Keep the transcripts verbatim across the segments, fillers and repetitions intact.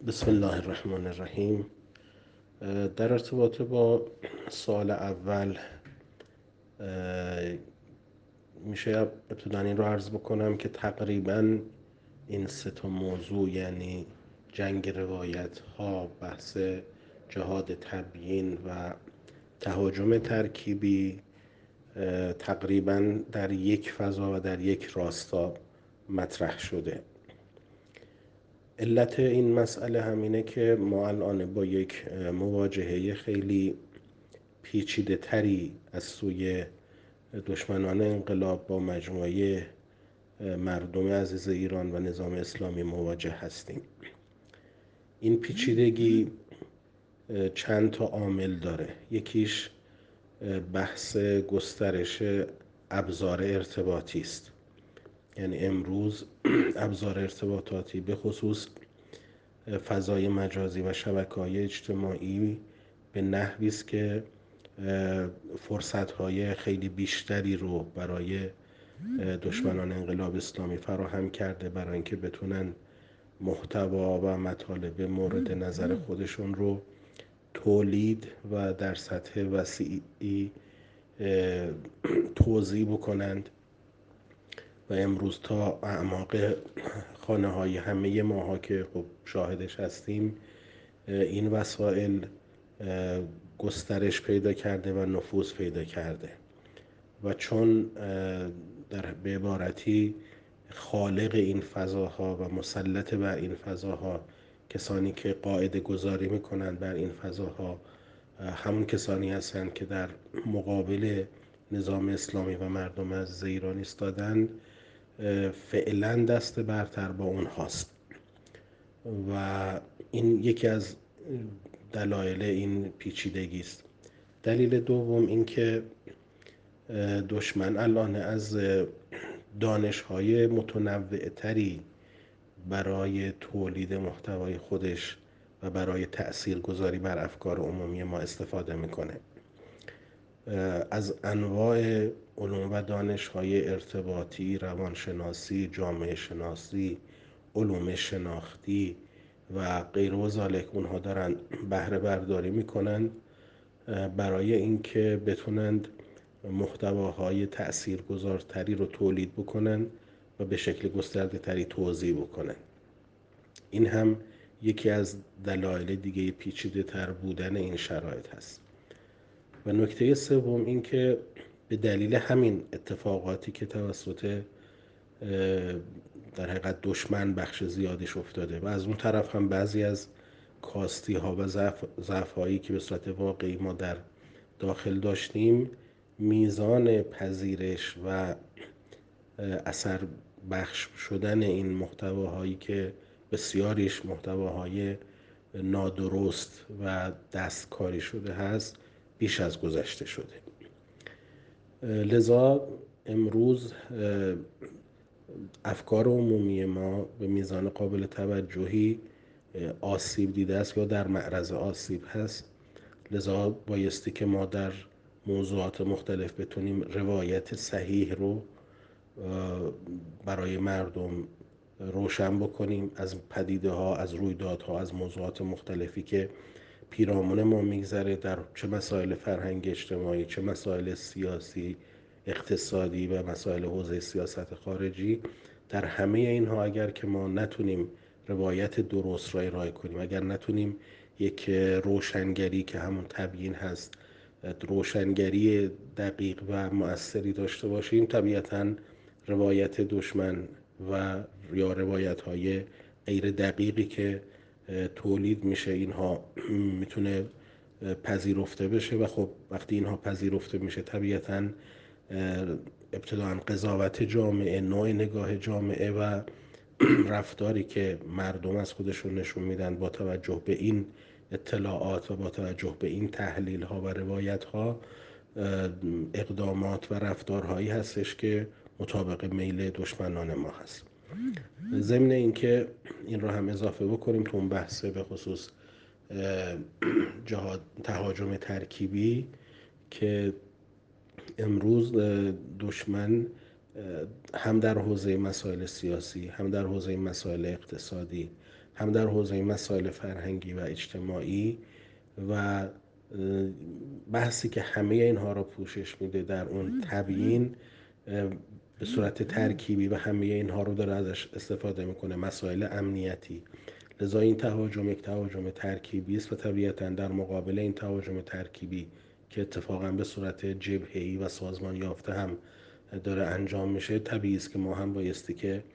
بسم الله الرحمن الرحیم. در ارتباط با سوال اول میشه ابتدا این رو عرض بکنم که تقریبا این سه تا موضوع، یعنی جنگ روایت ها، بحث جهاد تبیین و تهاجم ترکیبی، تقریبا در یک فضا و در یک راستا مطرح شده. علت این مسئله همینه که ما الان با یک مواجهه خیلی پیچیده تری از سوی دشمنان انقلاب با مجموعه مردم عزیز ایران و نظام اسلامی مواجه هستیم. این پیچیدگی چند تا عامل داره. یکیش بحث گسترش ابزار ارتباطی است. یعنی امروز ابزار ارتباطاتی به خصوص فضای مجازی و شبکه‌های اجتماعی به نحوی است که فرصت‌های خیلی بیشتری رو برای دشمنان انقلاب اسلامی فراهم کرده برای اینکه بتونن محتوا و مطالب مورد نظر خودشون رو تولید و در سطح وسیعی توزیع بکنند و امروز تا اعماق خانه های همه ماها که خب شاهدش هستیم این وسایل گسترش پیدا کرده و نفوذ پیدا کرده و چون در به عبارتی خالق این فضاها و مسلط بر این فضاها کسانی که قاعده گذاری میکنند بر این فضاها همون کسانی هستند که در مقابل نظام اسلامی و مردم عزیز ایران ایستادن، فعلا دست برتر با اونهاست و این یکی از دلایل این پیچیدگی است. دلیل دوم این که دشمن الان از دانش‌های متنوع‌تری برای تولید محتوای خودش و برای تأثیرگذاری بر افکار عمومی ما استفاده میکنه. از انواع علوم و دانش‌های ارتباطی، روانشناسی، جامعه شناسی، علوم شناختی و غیر و ذالک اونها دارن بهره برداری میکنن برای اینکه بتونند محتواهای تأثیرگذارتری رو تولید بکنن و به شکل گسترده تری توزیع بکنن. این هم یکی از دلایل دیگه پیچیده تر بودن این شرایط هست. و نکته سوم این که به دلیل همین اتفاقاتی که توسط در حقیقت دشمن بخش زیادش افتاده و از اون طرف هم بعضی از کاستی ها و ضعف هایی که به صورت واقعی ما در داخل داشتیم، میزان پذیرش و اثر بخش شدن این محتواهایی که بسیاریش محتواهای نادرست و دستکاری شده هست بیش از گذشته شده. لذا امروز افکار عمومی ما به میزان قابل توجهی آسیب دیده است یا در معرض آسیب هست. لذا بایستی که ما در موضوعات مختلف بتونیم روایت صحیح رو برای مردم روشن بکنیم از پدیده ها، از رویدادها، از موضوعات مختلفی که پیرامون ما میگذره، در چه مسائل فرهنگ اجتماعی، چه مسائل سیاسی، اقتصادی و مسائل حوزه سیاست خارجی. در همه اینها اگر که ما نتونیم روایت درست را ارائه کنیم، اگر نتونیم یک روشنگری که همون تبیین هست، روشنگری دقیق و مؤثری داشته باشیم، طبیعتاً روایت دشمن و یا روایت های غیر دقیقی که تولید میشه اینها میتونه پذیرفته بشه و خب وقتی اینها پذیرفته میشه طبیعتاً ابتداً قضاوت جامعه، نوع نگاه جامعه و رفتاری که مردم از خودشون نشون میدن با توجه به این اطلاعات و با توجه به این تحلیل ها و روایت ها اقدامات و رفتارهایی هستش که مطابق میل دشمنان ما هست. ضمن اینکه این رو هم اضافه بکنیم تو اون بحث به خصوص جهاد تهاجم ترکیبی که امروز دشمن هم در حوزه مسائل سیاسی، هم در حوزه مسائل اقتصادی، هم در حوزه مسائل فرهنگی و اجتماعی و بحثی که همه اینها را پوشش میده در اون تبیین به صورت ترکیبی و همه اینها رو داره ازش استفاده میکنه، مسائل امنیتی. لذا این تهاجم یک تهاجم ترکیبی است و طبیعتاً در مقابل این تهاجم ترکیبی که اتفاقاً به صورت جبهه‌ای و سازمان یافته هم داره انجام میشه، طبیعی است که ما هم بایستی که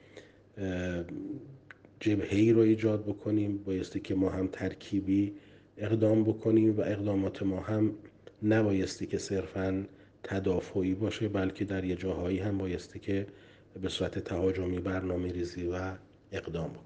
جبهه‌ای رو ایجاد بکنیم، بایستی که ما هم ترکیبی اقدام بکنیم و اقدامات ما هم نبایستی که صرفاً تدافعی باشه، بلکه در یه جاهایی هم بایستی که به صورت تهاجمی برنامه ریزی و اقدام بکنیم.